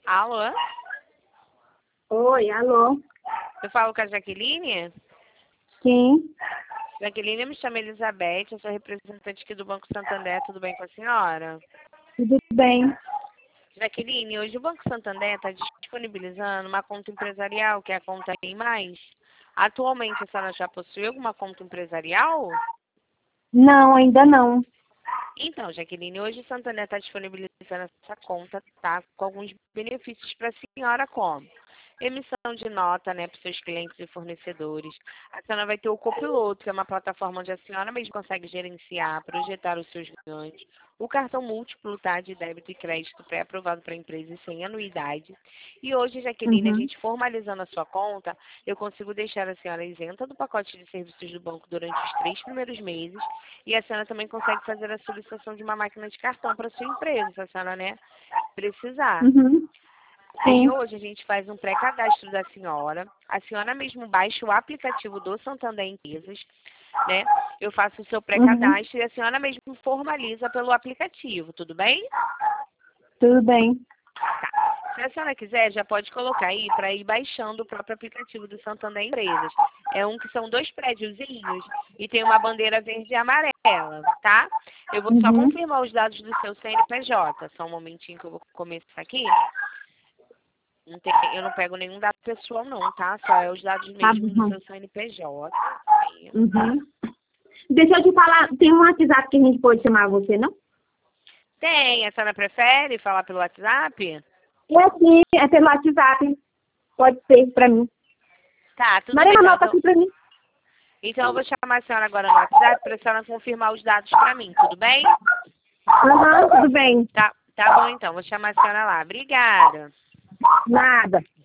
Alô? Oi, alô? Eu falo com a Jaqueline? Sim, Jaqueline, eu me chamo Elizabeth, eu sou representante aqui do Banco Santander, tudo bem com a senhora? tudo bem. Jaqueline, hoje o Banco Santander está disponibilizando uma conta empresarial, que é a conta em mais. Atualmente, a senhora já possui alguma conta empresarial? Não, ainda não. Então, Jaqueline, hoje o Santander está disponibilizando essa conta, tá? Com alguns benefícios para a senhora, como emissão de nota, né, para os seus clientes e fornecedores. A senhora vai ter o Copiloto, que é uma plataforma onde a senhora mesmo consegue gerenciar, projetar os seus ganhos. O cartão múltiplo, tá, de débito e crédito pré-aprovado para a empresa e sem anuidade. E hoje, Jaqueline, a Uhum. gente formalizando a sua conta, eu consigo deixar a senhora isenta do pacote de serviços do banco durante os 3 primeiros meses. E a senhora também consegue fazer a solicitação de uma máquina de cartão para sua empresa, se a senhora, né, precisar. Uhum. Aí Sim. hoje a gente faz um pré-cadastro da senhora. A senhora mesmo baixa o aplicativo do Santander Empresas, né? Eu faço o seu Uhum. pré-cadastro e a senhora mesmo formaliza pelo aplicativo, tudo bem? Tudo bem. Tá. Se a senhora quiser, já pode colocar aí para ir baixando o próprio aplicativo do Santander Empresas. É um que são 2 prédiozinhos e tem uma bandeira verde e amarela, tá? Eu vou só Uhum. confirmar os dados do seu CNPJ. Só um momentinho que eu vou começar aqui. Eu não pego nenhum dado pessoal não, tá? Só é os dados Tá mesmo do bom. seu CNPJ. Uhum. Deixa eu te falar, tem um WhatsApp que a gente pode chamar você, não? Tem, a senhora prefere falar pelo WhatsApp? É sim, é pelo WhatsApp. Pode ser pra mim. Tá, tudo bem Mariana, então. anota aqui pra mim. Então eu vou chamar a senhora agora no WhatsApp para a senhora confirmar os dados para mim, tudo bem? Aham, tudo bem. Tá bom então, vou chamar a senhora lá. Obrigada. Nada.